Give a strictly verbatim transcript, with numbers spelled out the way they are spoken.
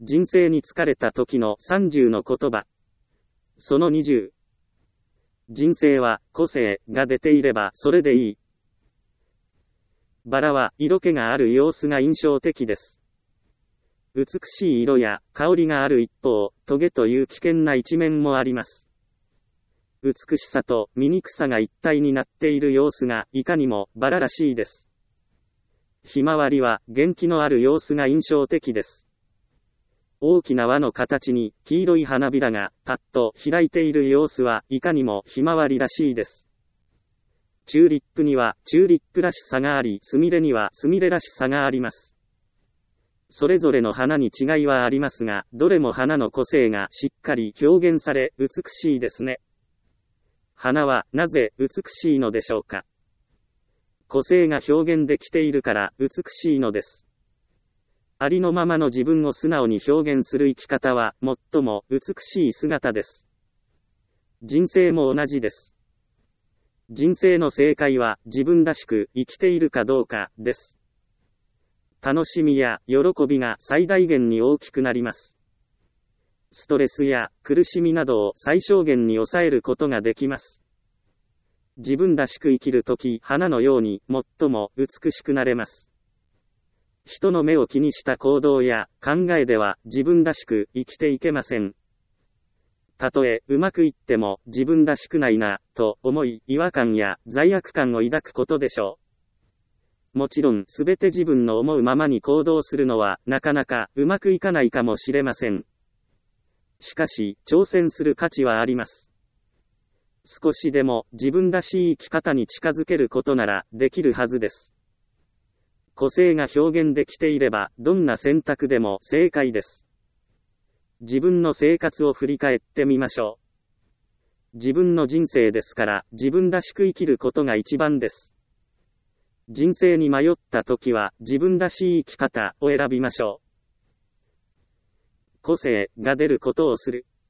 人生に疲れた時のさんじゅうの言葉。そのにじゅう。人生は個性が出ていればそれでいい。バラは色気がある様子が印象的です。美しい色や香りがある一方、トゲという危険な一面もあります。美しさと醜さが一体になっている様子がいかにもバラらしいです。ひまわりは元気のある様子が印象的です。大きな輪の形に黄色い花びらがパッと開いている様子はいかにもひまわりらしいです。チューリップにはチューリップらしさがあり、スミレにはスミレらしさがあります。それぞれの花に違いはありますが、どれも花の個性がしっかり表現され美しいですね。花はなぜ美しいのでしょうか。個性が表現できているから美しいのです。ありのままの自分を素直に表現する生き方は最も美しい姿です。人生も同じです。人生の正解は自分らしく生きているかどうかです。楽しみや喜びが最大限に大きくなります。ストレスや苦しみなどを最小限に抑えることができます。自分らしく生きるとき、花のように最も美しくなれます。人の目を気にした行動や考えでは自分らしく生きていけません。たとえうまくいっても自分らしくないなと思い、違和感や罪悪感を抱くことでしょう。もちろんすべて自分の思うままに行動するのはなかなかうまくいかないかもしれません。しかし挑戦する価値はあります。少しでも自分らしい生き方に近づけることならできるはずです。個性が表現できていればどんな選択でも正解です。自分の生活を振り返ってみましょう。自分の人生ですから自分らしく生きることが一番です。人生に迷った時は自分らしい生き方を選びましょう。個性が出ることをする。